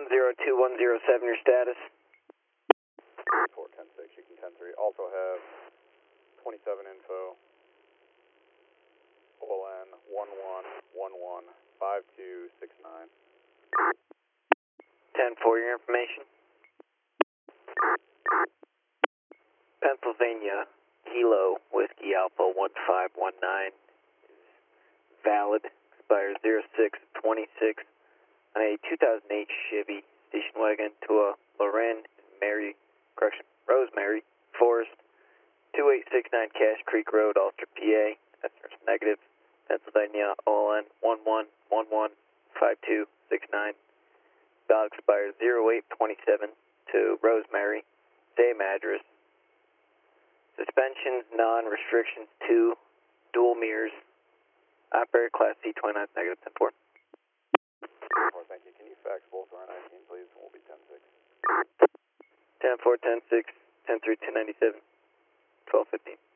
102-107, your status. 410-6, you can 10-3. Also have 27 info. OLN 11115269. 10-4, your information. Pennsylvania, Kilo, Whiskey Alpha 1519. Valid, expires 06/26 on a 2008 Chevy station wagon to a Rosemary Forest, 2869 Cache Creek Road, Ulster, PA. That's negative. Pennsylvania, OLN 11115269. Valid expires 08/27 to Rosemary, same address. Suspensions, non-restrictions 2, dual mirrors. Operator Class C29, negative 10-4. 4, thank you. Can you fax both our 19, please? And we'll be 10-6. 10-4, 10-6, 10-3, 297, 12-15.